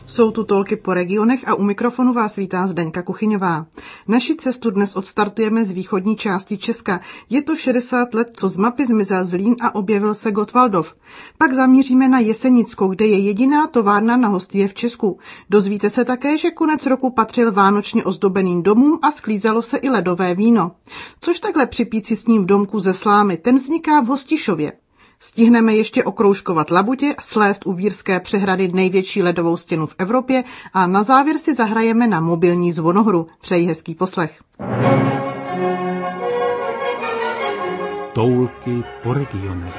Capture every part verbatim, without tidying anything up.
Jsou tu tolky po regionech a u mikrofonu vás vítá Zdeňka Kuchyňová. Naši cestu dnes odstartujeme z východní části Česka. Je to šedesát let, co z mapy zmizel Zlín a objevil se Gottwaldov. Pak zamíříme na Jesenicko, kde je jediná továrna na hostie v Česku. Dozvíte se také, že konec roku patřil vánočně ozdobeným domům a sklízelo se i ledové víno. Což takhle připít si s ním v domku ze slámy, ten vzniká v Hostišově. Stihneme ještě okroužkovat Labutě, slézt u Vírské přehrady největší ledovou stěnu v Evropě a na závěr si zahrajeme na mobilní zvonohru. Přeji hezký poslech. Toulky po regionech.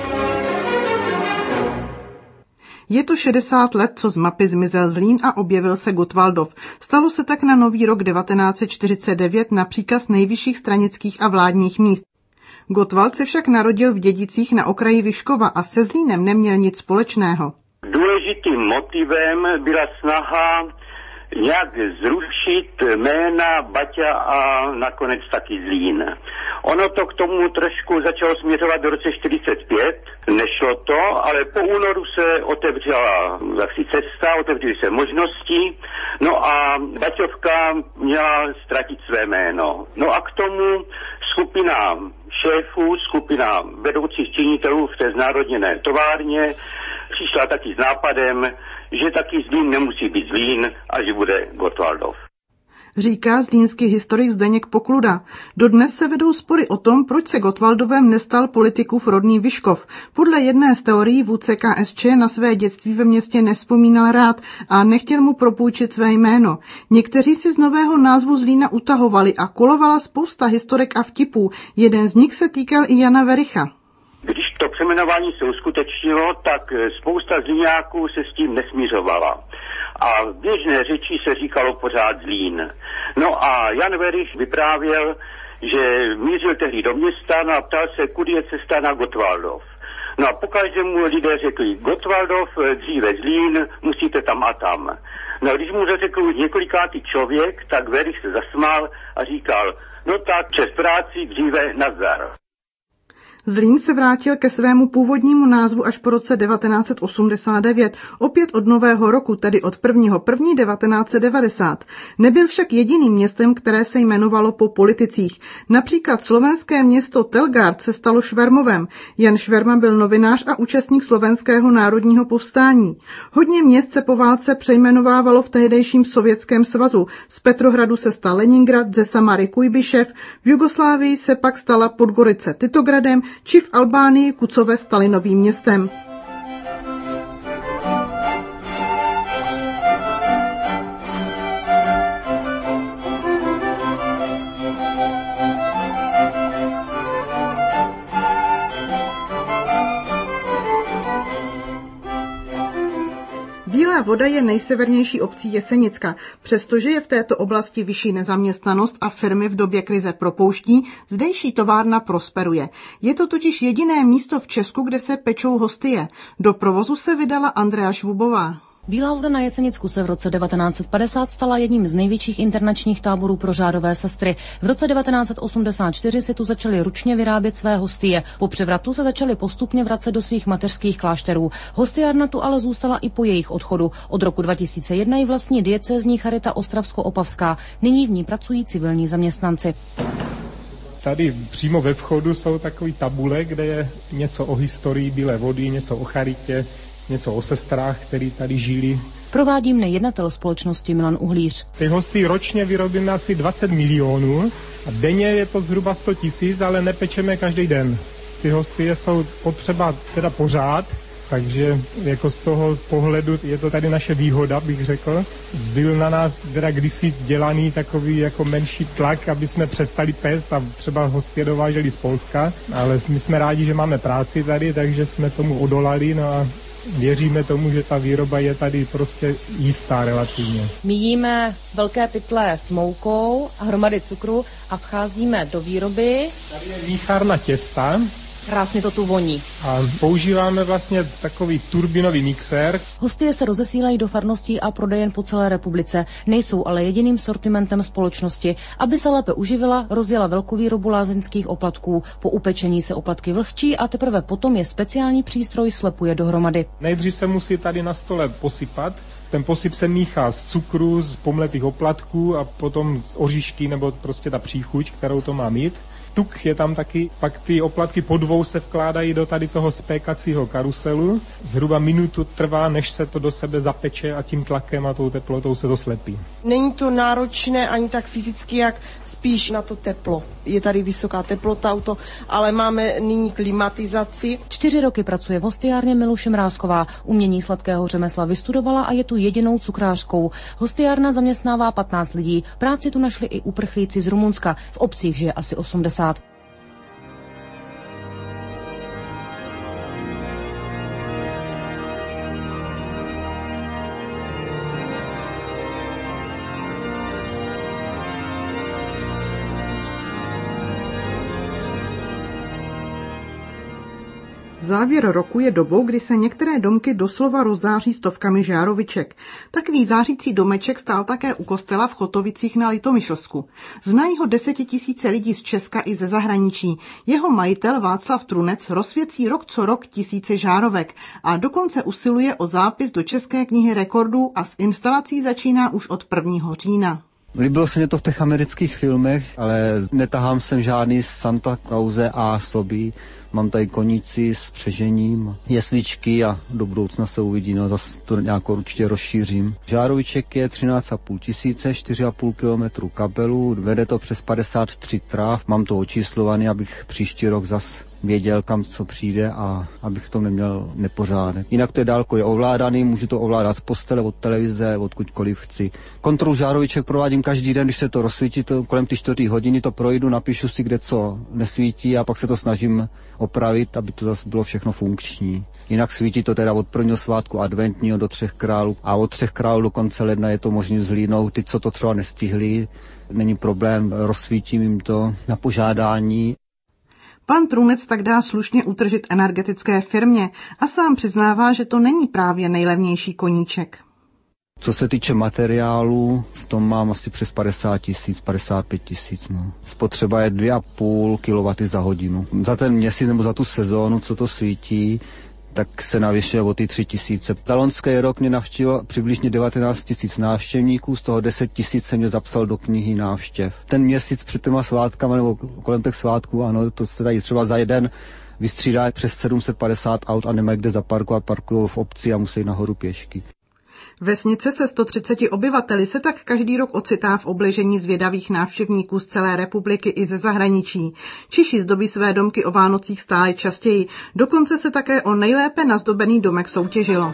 Je to šedesát let, co z mapy zmizel Zlín a objevil se Gottwaldov. Stalo se tak na nový rok devatenáct set čtyřicet devět na příkaz nejvyšších stranických a vládních míst. Gottwald se však narodil v Dědicích na okraji Vyškova a se Zlínem neměl nic společného. Důležitým motivem byla snaha nějak zrušit jména Baťa a nakonec taky Zlín. Ono to k tomu trošku začalo směřovat do roce čtyřicet pět, nešlo to, ale po únoru se otevřela asi cesta, otevřely se možnosti, no a Baťovka měla ztratit své jméno. No a k tomu skupina šéfů, skupina vedoucích činitelů v té znárodněné továrně přišla taky s nápadem, že taky Zlín nemusí být Zlín a že bude Gottwaldov. Říká zlínský historik Zdeněk Pokluda. Dodnes se vedou spory o tom, proč se Gottwaldovem nestal politikův rodný Vyškov. Podle jedné z teorií vůdce K S Č na své dětství ve městě nevzpomínal rád a nechtěl mu propůjčit své jméno. Někteří si z nového názvu Zlína utahovali a kolovala spousta historek a vtipů. Jeden z nich se týkal i Jana Vericha. Když to přejmenování se uskutečnilo, tak spousta Zlíňáků se s tím nesmířovala. A v běžné řeči se říkalo pořád Zlín. No a Jan Verich vyprávěl, že mířil tehdy do města a ptal se, kudy je cesta na Gottwaldov. No a pokaždé mu lidé řekli, Gottwaldov, dříve Zlín, musíte tam a tam. No a když mu to řekl několikátý člověk, tak Verich se zasmál a říkal, no tak přes práci dříve nazdar. Zlín se vrátil ke svému původnímu názvu až po roce devatenáct set osmdesát devět, opět od nového roku, tedy od prvního prvního devatenáct set devadesát. Nebyl však jediným městem, které se jmenovalo po politicích. Například slovenské město Telgard se stalo Švermovem. Jan Šverma byl novinář a účastník slovenského národního povstání. Hodně měst se po válce přejmenovávalo v tehdejším Sovětském svazu. Z Petrohradu se stal Leningrad, ze Samary Kujbišev, v Jugoslávii se pak stala Podgorice Titogradem, či v Albánii Kucové staly novým městem. Bílá Voda je nejsevernější obcí Jesenicka. Přestože je v této oblasti vyšší nezaměstnanost a firmy v době krize propouští, zdejší továrna prosperuje. Je to totiž jediné místo v Česku, kde se pečou hostie. Do provozu se vydala Andrea Švubová. Bílá Voda na Jesenicku se v roce devatenáct set padesát stala jedním z největších internačních táborů pro řádové sestry. V roce devatenáct set osmdesát čtyři si tu začali ručně vyrábět své hostie. Po převratu se začali postupně vracet do svých mateřských klášterů. Hostiárna tu ale zůstala i po jejich odchodu. Od roku dva tisíce jedna ji vlastní diecézní charita Ostravsko-Opavská. Nyní v ní pracují civilní zaměstnanci. Tady přímo ve vchodu jsou takové tabule, kde je něco o historii Bílé Vody, něco o charitě, něco o sestrách, který tady žili. Provádí mne jednatel společnosti Milan Uhlíř. Ty hosty ročně vyrobíme asi dvacet milionů a denně je to zhruba sto tisíc, ale nepečeme každý den. Ty hosty jsou potřeba teda pořád, takže jako z toho pohledu je to tady naše výhoda, bych řekl. Byl na nás teda kdysi dělaný takový jako menší tlak, aby jsme přestali pést a třeba hosty dováželi z Polska, ale my jsme rádi, že máme práci tady, takže jsme tomu odolali, no a věříme tomu, že ta výroba je tady prostě jistá relativně. My jíme velké pytle s moukou a hromady cukru a vcházíme do výroby. Tady je míchárna těsta. Krásně to tu voní. A používáme vlastně takový turbinový mixér. Hostie se rozesílají do farností a prodejen po celé republice. Nejsou ale jediným sortimentem společnosti. Aby se lépe uživila, rozjela velkovýrobu lázeňských oplatků. Po upečení se oplatky vlhčí a teprve potom je speciální přístroj slepuje dohromady. Nejdřív se musí tady na stole posypat Ten posyp se míchá z cukru, z pomletých oplatků a potom z oříšky nebo prostě ta příchuť, kterou to má mít. Tuk je tam taky, pak ty oplatky po dvou se vkládají do tady toho spékacího karuselu. Zhruba minutu trvá, než se to do sebe zapeče a tím tlakem a tou teplotou se to slepí. Není to náročné ani tak fyzicky, jak spíš na to teplo. Je tady vysoká teplota auto, ale máme nyní klimatizaci. Čtyři roky pracuje v hostiárně Miluše Mrázková. Umění sladkého řemesla vystudovala a je tu jedinou cukrářkou. Hostiárna zaměstnává patnáct lidí. Práci tu našli i uprchlíci z Rumunska. V obcích žije asi osmdesát. Závěr roku je dobou, kdy se některé domky doslova rozzáří stovkami žároviček. Takový zářící domeček stál také u kostela v Chotovicích na Litomyšlsku. Znají ho desetitisíce lidí z Česka i ze zahraničí. Jeho majitel Václav Trunec rozsvěcí rok co rok tisíce žárovek a dokonce usiluje o zápis do České knihy rekordů a s instalací začíná už od prvního října. Líbilo se mě to v těch amerických filmech, ale netahám sem žádný Santa Clause a soby. Mám tady koníci s přežením, jesličky a do budoucna se uvidí, no zase to nějak určitě rozšířím. Žároviček je třináct a půl tisíce, čtyři a půl kilometru kabelu, vede to přes padesát tři tráv, mám to očíslovaný, abych příští rok zas věděl, kam co přijde a abych v tom neměl nepořádek. Jinak to je dálko je ovládaný, můžu to ovládat z postele, od televize, odkudkoliv chci. Kontrolu žároviček provádím každý den, když se to rozsvítí, to kolem ty čtvrtý hodiny to projdu, napíšu si, kde co nesvítí a pak se to snažím opravit, aby to zase bylo všechno funkční. Jinak svítí to teda od prvního svátku adventního do třech králů a od třech králů do konce ledna je to možné zhlídnout. Ty, co to třeba nestihli, není problém, rozsvítím jim to na požádání. Pan Trunec tak dá slušně utržit energetické firmě a sám přiznává, že to není právě nejlevnější koníček. Co se týče materiálu, v tom mám asi přes padesát tisíc, padesát pět tisíc. No. Spotřeba je dvě a půl kilowattů za hodinu. Za ten měsíc nebo za tu sezónu, co to svítí, tak se navyšuje o ty tři tisíce. Za loňský rok mě navštívilo přibližně devatenáct tisíc návštěvníků, z toho deset tisíc se mě zapsal do knihy návštěv. Ten měsíc před těma svátkama nebo kolem těch svátků, ano, to se tady třeba za jeden vystřídá přes sedm set padesát aut a nemají kde zaparkovat, parkují v obci a musí nahoru pěšky. Vesnice se sto třiceti obyvateli se tak každý rok ocitá v obležení zvědavých návštěvníků z celé republiky i ze zahraničí. Češi zdobí své domky o Vánocích stále častěji, dokonce se také o nejlépe nazdobený domek soutěžilo.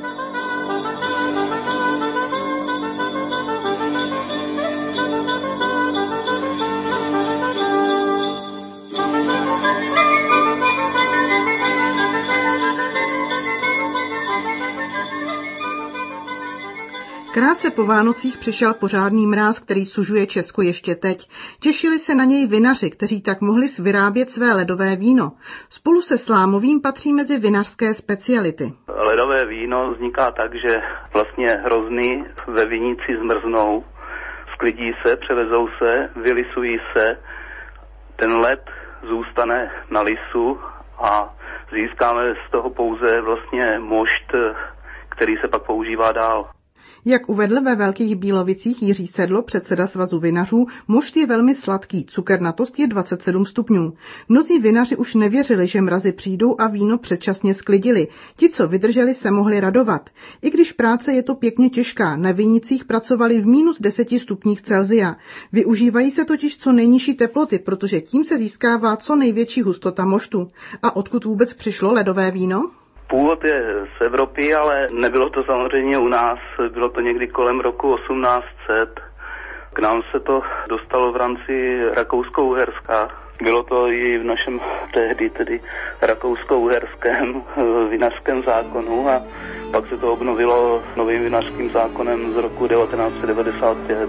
Krátce po Vánocích přišel pořádný mráz, který sužuje Česko ještě teď. Těšili se na něj vinaři, kteří tak mohli vyrábět své ledové víno. Spolu se slámovým patří mezi vinařské speciality. Ledové víno vzniká tak, že vlastně hrozny ve vinici zmrznou, sklidí se, převezou se, vylisují se, ten led zůstane na lisu a získáme z toho pouze vlastně mošt, který se pak používá dál. Jak uvedl ve Velkých Bílovicích Jiří Sedlo, předseda Svazu vinařů, mošt je velmi sladký, cukernatost je dvacet sedm stupňů. Mnozí vinaři už nevěřili, že mrazy přijdou a víno předčasně sklidili. Ti, co vydrželi, se mohli radovat. I když práce je to pěkně těžká, na vinicích pracovali v minus deseti stupních Celsia. Využívají se totiž co nejnižší teploty, protože tím se získává co největší hustota moštu. A odkud vůbec přišlo ledové víno? Původ je z Evropy, ale nebylo to samozřejmě u nás, bylo to někdy kolem roku osmnáct set. K nám se to dostalo v rámci Rakousko-Uherska. Bylo to i v našem tehdy tedy Rakousko-Uherském vinařském zákonu a pak se to obnovilo novým vinařským zákonem z roku devatenáct set devadesát pět.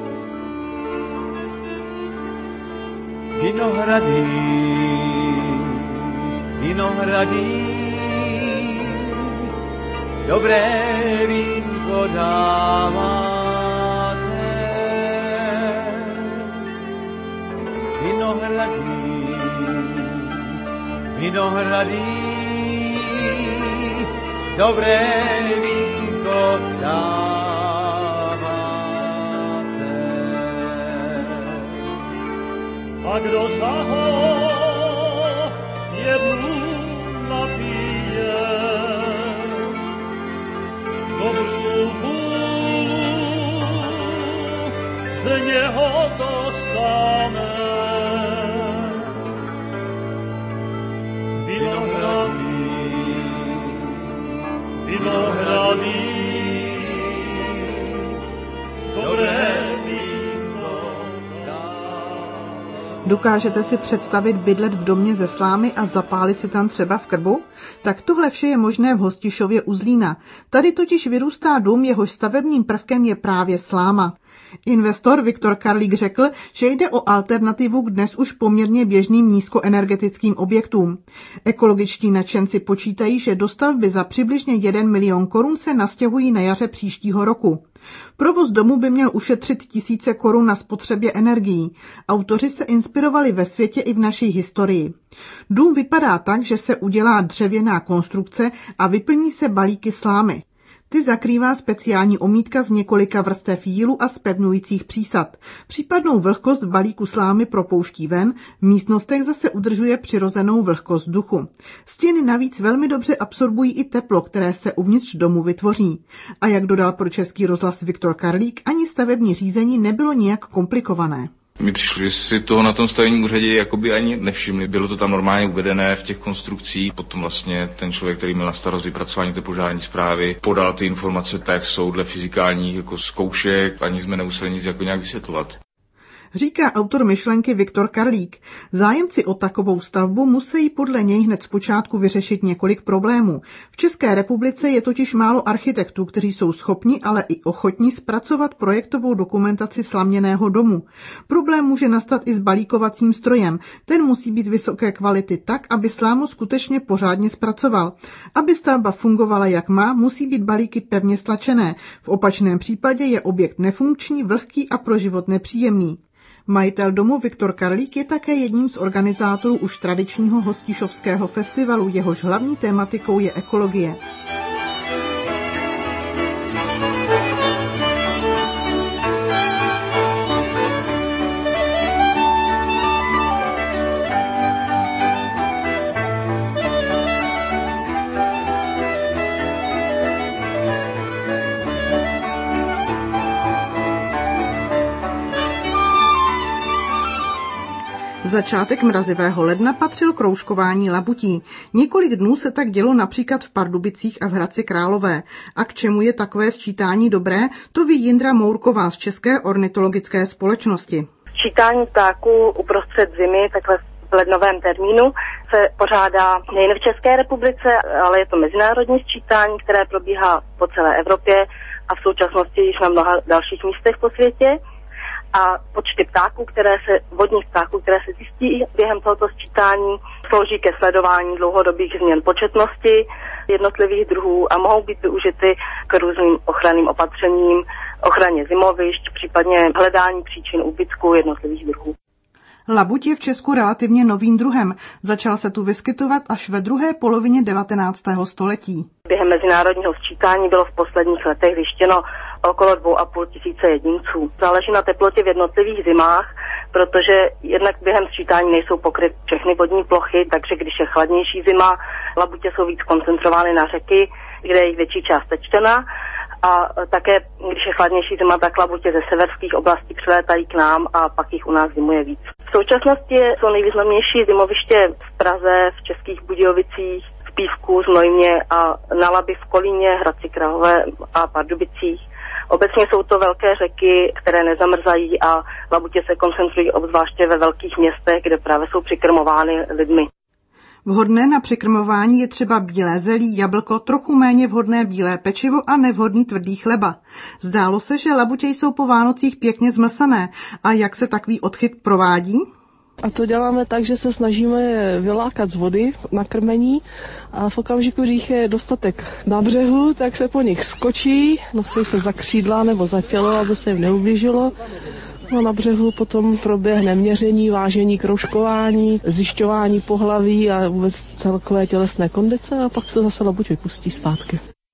Vinohrady, vinohrady, dobré vínko dáváte. Vinohrady, vinohrady, dobré vínko dáváte. a kdo za ho jednu napije, dobrou vůli z něho dostane. Vinohrady, vinohrady, dobré víno dá. Dokážete si představit bydlet v domě ze slámy a zapálit si tam třeba v krbu? Tak tohle vše je možné v Hostišově u Zlína. Tady totiž vyrůstá dům, jehož stavebním prvkem je právě sláma. Investor Viktor Karlík řekl, že jde o alternativu k dnes už poměrně běžným nízkoenergetickým objektům. Ekologičtí nadšenci počítají, že do stavby za přibližně jeden milion korun se nastěhují na jaře příštího roku. Provoz domu by měl ušetřit tisíce korun na spotřebě energií. Autoři se inspirovali ve světě i v naší historii. Dům vypadá tak, že se udělá dřevěná konstrukce a vyplní se balíky slámy. Ty zakrývá speciální omítka z několika vrstev jílu a zpevňujících přísad. Případnou vlhkost v balíku slámy propouští ven, v místnostech zase udržuje přirozenou vlhkost vzduchu. Stěny navíc velmi dobře absorbují i teplo, které se uvnitř domu vytvoří. A jak dodal pro Český rozhlas Viktor Karlík, ani stavební řízení nebylo nijak komplikované. Mi přišlo, že si toho na tom stavebním úřadě jakoby ani nevšimli. Bylo to tam normálně uvedené v těch konstrukcích. Potom vlastně ten člověk, který měl na starost vypracování té požární zprávy, podal ty informace tak, jak jsou dle fyzikálních jako zkoušek. Ani jsme nemuseli nic jako nějak vysvětlovat. Říká autor myšlenky Viktor Karlík. Zájemci o takovou stavbu musí podle něj hned zpočátku vyřešit několik problémů. V České republice je totiž málo architektů, kteří jsou schopni, ale i ochotní zpracovat projektovou dokumentaci slaměného domu. Problém může nastat i s balíkovacím strojem. Ten musí být vysoké kvality tak, aby slámu skutečně pořádně zpracoval. Aby stavba fungovala jak má, musí být balíky pevně stlačené. V opačném případě je objekt nefunkční, vlhký a pro život nepříjemný. Majitel domu Viktor Karlík je také jedním z organizátorů už tradičního Hostišovského festivalu, jehož hlavní tématikou je ekologie. Začátek mrazivého ledna patřil k rouškování labutí. Několik dnů se tak dělo například v Pardubicích a v Hradci Králové. A k čemu je takové sčítání dobré, to ví Jindra Mourková z České ornitologické společnosti. Sčítání ptáků uprostřed zimy, takhle v lednovém termínu, se pořádá nejen v České republice, ale je to mezinárodní sčítání, které probíhá po celé Evropě a v současnosti již na mnoha dalších místech po světě. A počty ptáků, které se, vodních ptáků, které se zjistí během tohoto sčítání, slouží ke sledování dlouhodobých změn početnosti jednotlivých druhů a mohou být využity k různým ochranným opatřením, ochraně zimovišť, případně hledání příčin úbytku jednotlivých druhů. Labuť je v Česku relativně novým druhem. Začal se tu vyskytovat až ve druhé polovině devatenáctého století. Během mezinárodního sčítání bylo v posledních letech zjištěno okolo dvou a půl tisíce jedinců. Záleží na teplotě v jednotlivých zimách, protože jednak během sčítání nejsou pokryty všechny vodní plochy, takže když je chladnější zima, labutě jsou víc koncentrovány na řeky, kde je jich větší část tečtěna. A také, když je chladnější zima, tak labutě ze severských oblastí přilétají k nám a pak jich u nás zimuje víc. V současnosti jsou nejvýznamnější zimoviště v Praze, v Českých Budějovicích, v Pívku, Znojmě a na Labi v Kolíně, Hradci Králové a Pardubicích. Obecně jsou to velké řeky, které nezamrzají a labutě se koncentrují obzvláště ve velkých městech, kde právě jsou přikrmovány lidmi. Vhodné na přikrmování je třeba bílé zelí, jablko, trochu méně vhodné bílé pečivo a nevhodný tvrdý chleba. Zdálo se, že labutě jsou po Vánocích pěkně zmlsané. A jak se takový odchyt provádí? A to děláme tak, že se snažíme je vylákat z vody na krmení a v okamžiku, když jich je dostatek na břehu, tak se po nich skočí, nosí se za křídla nebo za tělo, aby se jim neublížilo. No, na břehu potom proběhne měření, vážení, kroužkování, zjišťování pohlaví a vůbec celkové tělesné kondice a pak se zase labuť vypustí zpátky.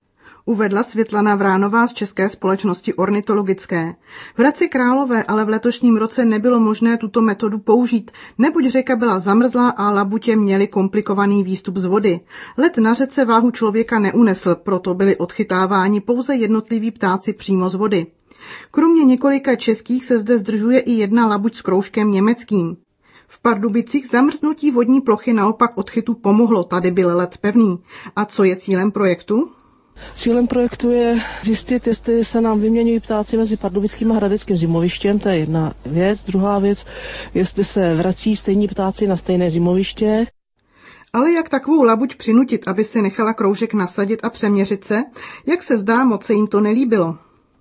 Uvedla Světlana Vránová z České společnosti ornitologické. V Hradci Králové ale v letošním roce nebylo možné tuto metodu použít, neboť řeka byla zamrzlá a labutě měly komplikovaný výstup z vody. Led na řece váhu člověka neunesl, proto byli odchytáváni pouze jednotliví ptáci přímo z vody. Kromě několika českých se zde zdržuje i jedna labuť s kroužkem německým. V Pardubicích zamrznutí vodní plochy naopak odchytu pomohlo, tady byl led pevný. A co je cílem projektu? Cílem projektu je zjistit, jestli se nám vyměňují ptáci mezi Pardubickým a Hradeckým zimovištěm, to je jedna věc. Druhá věc, jestli se vrací stejní ptáci na stejné zimoviště. Ale jak takovou labuť přinutit, aby si nechala kroužek nasadit a přeměřit se? Jak se zdá, moc se jim to nelíbilo.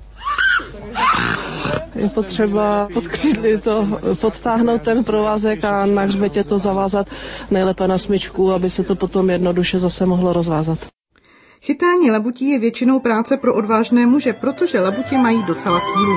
Je potřeba pod křídly to podtáhnout ten provázek a na hřbetě to zavázat nejlépe na smyčku, aby se to potom jednoduše zase mohlo rozvázat. Chytání labutí je většinou práce pro odvážné muže, protože labutě mají docela sílu.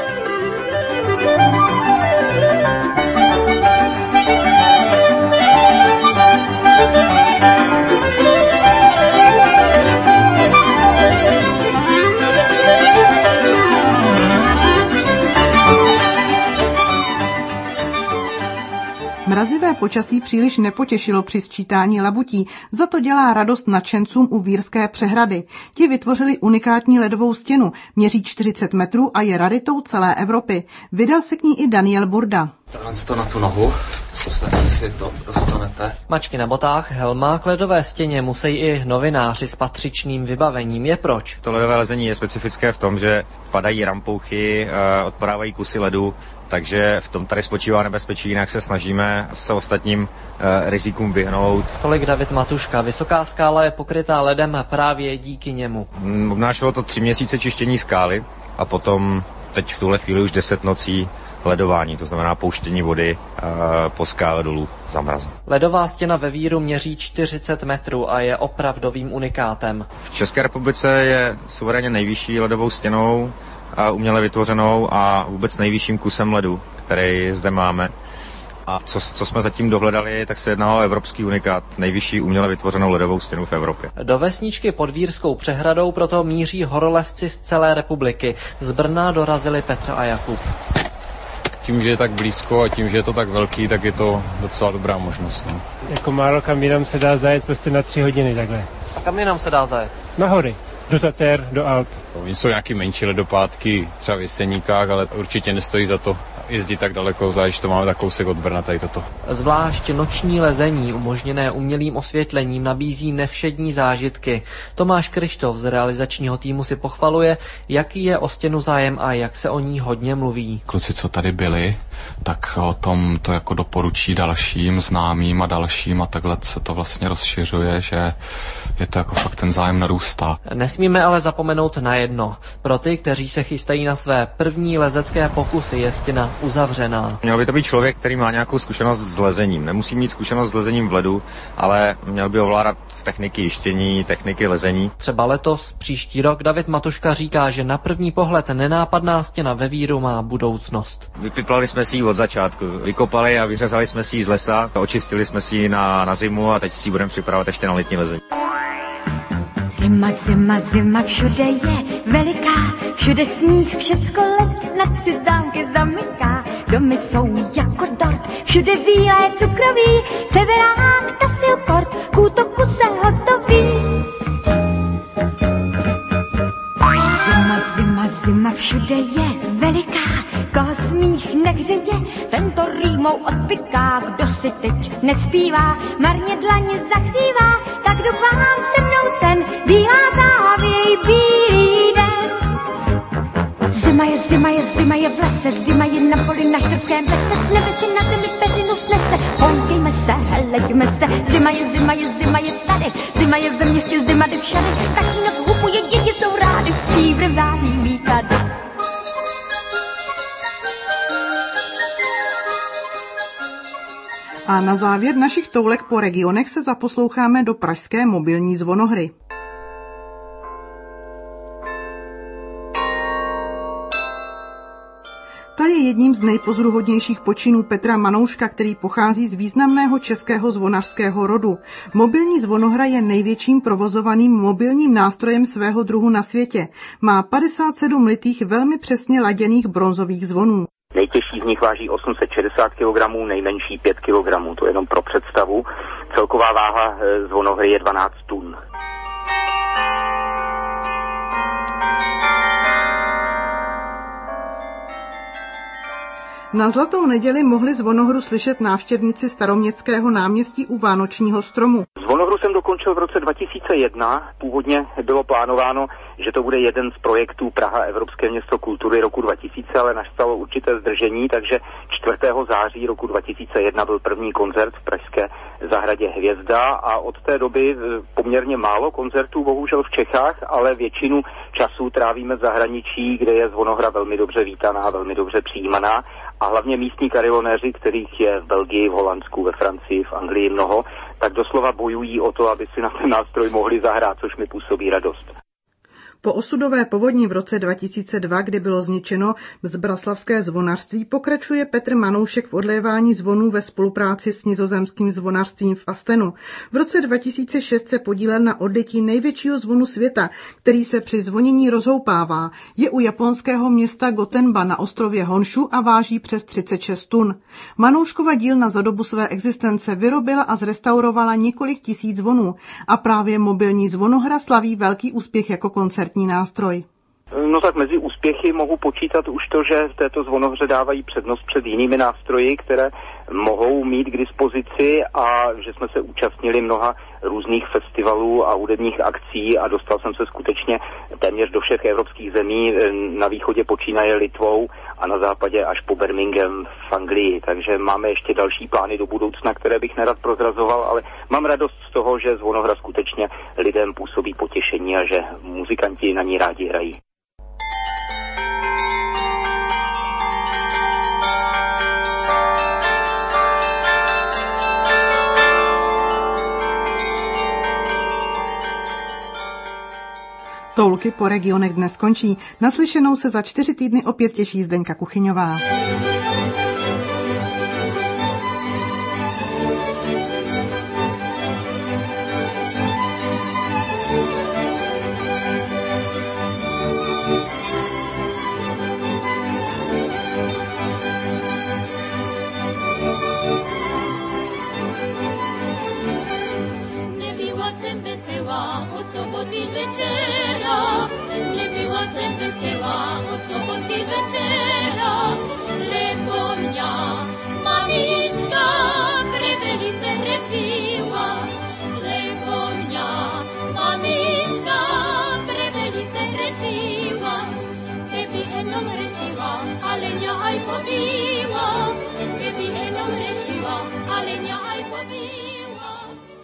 Mrazivé počasí příliš nepotěšilo při sčítání labutí, za to dělá radost nadšencům u Vírské přehrady. Ti vytvořili unikátní ledovou stěnu, měří čtyřicet metrů a je raritou celé Evropy. Vydal se k ní i Daniel Burda. Tohle to na tu nohu, zkusnete si to, dostanete. Mačky na botách, helma, k ledové stěně musí i novináři s patřičným vybavením. Je proč? To ledové lezení je specifické v tom, že padají rampouchy, odpadávají kusy ledu, takže v tom tady spočívá nebezpečí, jinak se snažíme se ostatním e, rizikům vyhnout. Tolik David Matuška. Vysoká skála je pokrytá ledem právě díky němu. Obnášelo to tři měsíce čištění skály a potom teď v tuhle chvíli už deset nocí ledování, to znamená pouštění vody e, po skále dolů za mrazu. Ledová stěna ve Víru měří čtyřicet metrů a je opravdovým unikátem. V České republice je suverénně nejvyšší ledovou stěnou, uměle vytvořenou a vůbec nejvyšším kusem ledu, který zde máme. A co, co jsme zatím dohledali, tak se jedná o evropský unikát, nejvyšší uměle vytvořenou ledovou stěnu v Evropě. Do vesničky pod Vírskou přehradou proto míří horolezci z celé republiky. Z Brna dorazili Petr a Jakub. Tím, že je tak blízko a tím, že je to tak velký, tak je to docela dobrá možnost. No. Jako málo kam jinam se dá zajet prostě na tři hodiny takhle. A kam jinam se dá zajet? Na hory. Do Tater, do Alp. Oni jsou nějaký menší ledopádky, třeba v Jeseníkách, ale určitě nestojí za to jezdit tak daleko, zvlášť to máme tak kousek od Brna tady toto. Zvlášť noční lezení, umožněné umělým osvětlením, nabízí nevšední zážitky. Tomáš Kryštof z realizačního týmu si pochvaluje, jaký je o stěnu zájem a jak se o ní hodně mluví. Kluci, co tady byli, tak o tom to jako doporučí dalším známým a dalším a takhle se to vlastně rozšiřuje, že je to jako fakt ten zájem narůstá. Nesmíme ale zapomenout na jedno. Pro ty, kteří se chystají na své první lezecké pokusy, je stěna uzavřená. Měl by to být člověk, který má nějakou zkušenost s lezením. Nemusí mít zkušenost s lezením v ledu, ale měl by ovládat techniky jištění, techniky lezení. Třeba letos, příští rok David Matuška říká, že na první pohled nenápadná stěna ve Víru má budoucnost. Vypiplali jsme si ji od začátku. Vykopali a vyřezali jsme si ji z lesa, očistili jsme si ji na, na zimu a teď si ji budeme připravovat ještě na letní lezení. Zima, zima, zima, všude je veliká, všude sníh, všecko led, na tři zámky zamyká. Domy jsou jako dort, všude bílé cukroví, severák, tasil kort, k útoku se hotoví. Zima, zima, zima, všude je veliká, koho smích nehřeje, tento rýmou odpiká. Kdo si teď nespívá, marně dlaně zahřívá, tak jdu k vám se mnou sen, bílá závěj, bílý den. Zima je, zima je, zima je v lese, zima je na poli na štrbském lese, s nebe si na zemi peřinu snese, houkejme se, helejme se, zima je, zima je, zima je tady, zima je ve městě, zima jde všady, tatínek hupuje, děti jsou rády, v stříbře v září mítady. A na závěr našich toulek po regionech se zaposloucháme do pražské mobilní zvonohry. Ta je jedním z nejpozoruhodnějších počinů Petra Manouška, který pochází z významného českého zvonařského rodu. Mobilní zvonohra je největším provozovaným mobilním nástrojem svého druhu na světě. Má padesát sedm litých velmi přesně laděných bronzových zvonů. Nejtěžší z nich váží osm set šedesát kilogramů, nejmenší pět kilogramů, to jenom pro představu. Celková váha zvonohry je dvanáct tun. Na Zlatou neděli mohli zvonohru slyšet návštěvníci Staroměstského náměstí u Vánočního stromu. Zvonohru jsem dokončil v roce dva tisíce jedna. Původně bylo plánováno, že to bude jeden z projektů Praha Evropské město kultury roku dva tisíce, ale nastalo určité zdržení, takže čtvrtého září roku dva tisíce jedna byl první koncert v pražské zahradě Hvězda a od té doby poměrně málo koncertů, bohužel v Čechách, ale většinu času trávíme v zahraničí, kde je zvonohra velmi dobře vítaná, velmi dobře přijímaná a hlavně místní karilonéři, kterých je v Belgii, v Holandsku, ve Francii, v Anglii mnoho, tak doslova bojují o to, aby si na ten nástroj mohli zahrát, což mi působí radost. Po osudové povodni v roce dva tisíce dva, kdy bylo zničeno zbraslavské zvonařství, pokračuje Petr Manoušek v odlévání zvonů ve spolupráci s nizozemským zvonařstvím v Astenu. V roce dva tisíce šest se podílel na odletí největšího zvonu světa, který se při zvonění rozhoupává. Je u japonského města Gotenba na ostrově Honshu a váží přes třicet šest tun. Manouškova dílna za dobu své existence vyrobila a zrestaurovala několik tisíc zvonů a právě mobilní zvonohra slaví velký úspěch jako koncert. Nástroj. No tak mezi úspěchy mohu počítat už to, že v této zvonohře dávají přednost před jinými nástroji, které mohou mít k dispozici a že jsme se účastnili mnoha různých festivalů a hudebních akcí a dostal jsem se skutečně téměř do všech evropských zemí, na východě počínaje Litvou a na západě až po Birmingham v Anglii. Takže máme ještě další plány do budoucna, které bych nerad prozrazoval, ale mám radost z toho, že zvonohra skutečně lidem působí potěšení a že muzikanti na ní rádi hrají. Toulky po regionech dnes končí. Naslyšenou se za čtyři týdny opět těší Zdeňka Kuchyňová. Nebyla jsem veselá od soboty večera, nebyla jsem veselá od soboty večera, lebo mňa mamička prevelice hrešila, lebo mňa mamička prevelice hrešila, keby jenom hrešila, ale mňa aj pobila, keby jenom hrešila, ale mňa aj pobila.